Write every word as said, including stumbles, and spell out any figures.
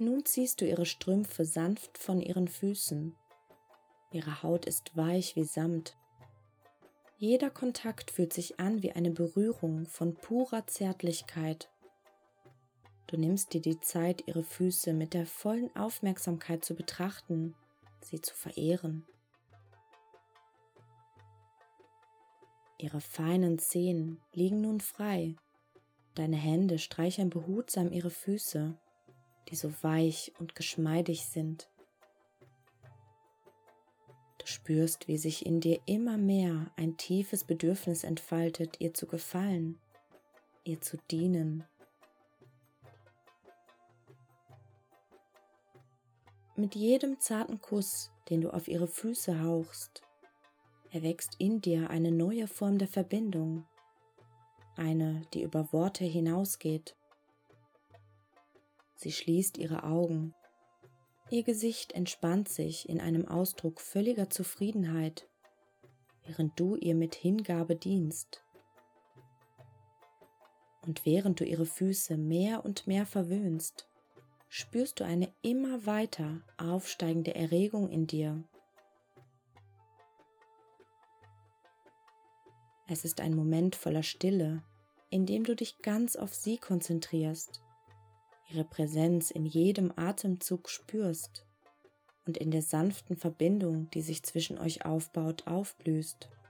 Nun ziehst du ihre Strümpfe sanft von ihren Füßen. Ihre Haut ist weich wie Samt. Jeder Kontakt fühlt sich an wie eine Berührung von purer Zärtlichkeit. Du nimmst dir die Zeit, ihre Füße mit der vollen Aufmerksamkeit zu betrachten, sie zu verehren. Ihre feinen Zehen liegen nun frei. Deine Hände streicheln behutsam ihre Füße, die so weich und geschmeidig sind. Du spürst, wie sich in dir immer mehr ein tiefes Bedürfnis entfaltet, ihr zu gefallen, ihr zu dienen. Mit jedem zarten Kuss, den du auf ihre Füße hauchst, erwächst in dir eine neue Form der Verbindung, eine, die über Worte hinausgeht. Sie schließt ihre Augen. Ihr Gesicht entspannt sich in einem Ausdruck völliger Zufriedenheit, während du ihr mit Hingabe dienst. Und während du ihre Füße mehr und mehr verwöhnst, spürst du eine immer weiter aufsteigende Erregung in dir. Es ist ein Moment voller Stille, in dem du dich ganz auf sie konzentrierst, ihre Präsenz in jedem Atemzug spürst und in der sanften Verbindung, die sich zwischen euch aufbaut, aufblühst.